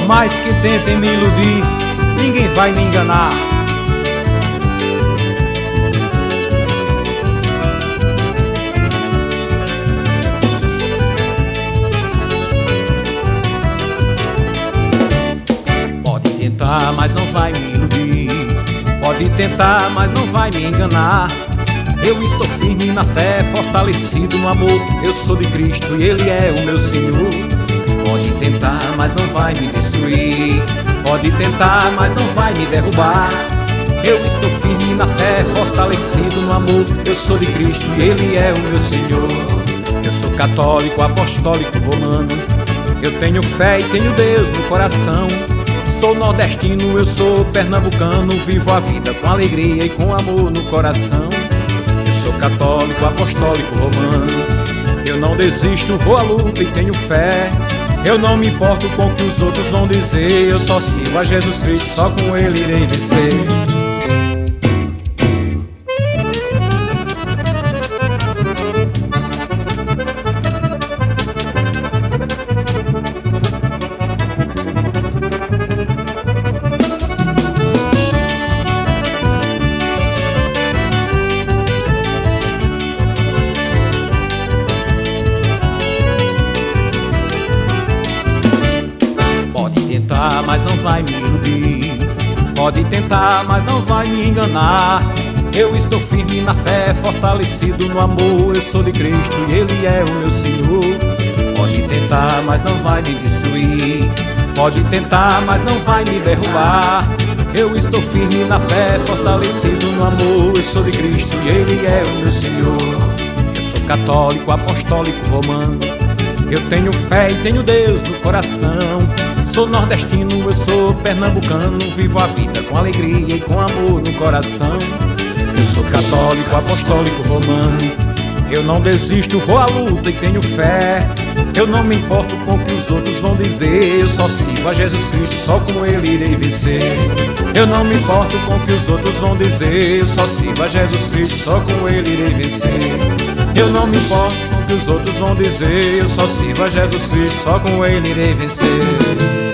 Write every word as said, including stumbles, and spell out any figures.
Por mais que tentem me iludir, ninguém vai me enganar. Pode tentar, mas não vai me iludir. Pode tentar, mas não vai me enganar. Eu estou firme na fé, fortalecido no amor. Eu sou de Cristo e Ele é o meu Senhor. Pode tentar, mas não vai me destruir. Pode tentar, mas não vai me derrubar. Eu estou firme na fé, fortalecido no amor. Eu sou de Cristo e Ele é o meu Senhor. Eu sou católico, apostólico, romano. Eu tenho fé e tenho Deus no coração. Sou nordestino, eu sou pernambucano. Vivo a vida com alegria e com amor no coração. Eu sou católico, apostólico, romano. Eu não desisto, vou à luta e tenho fé. Eu não me importo com o que os outros vão dizer. Eu só sigo a Jesus Cristo, só com Ele irei vencer. Tentar, mas não vai me iludir. Pode tentar, mas não vai me enganar. Eu estou firme na fé, fortalecido no amor. Eu sou de Cristo e Ele é o meu Senhor. Pode tentar, mas não vai me destruir. Pode tentar, mas não vai me derrubar. Eu estou firme na fé, fortalecido no amor. Eu sou de Cristo e Ele é o meu Senhor. Eu sou católico, apostólico, romano. Eu tenho fé e tenho Deus no coração. Sou nordestino, eu sou pernambucano. Vivo a vida com alegria e com amor no coração. Eu sou católico, apostólico, romano. Eu não desisto, vou à luta e tenho fé. Eu não me importo com o que os outros vão dizer. Eu só sigo a Jesus Cristo, só com Ele irei vencer. Eu não me importo com o que os outros vão dizer. Eu só sigo a Jesus Cristo, só com Ele irei vencer. Eu não me importo com o que os outros vão dizer. Eu só sigo a Jesus Cristo, só com Ele irei vencer.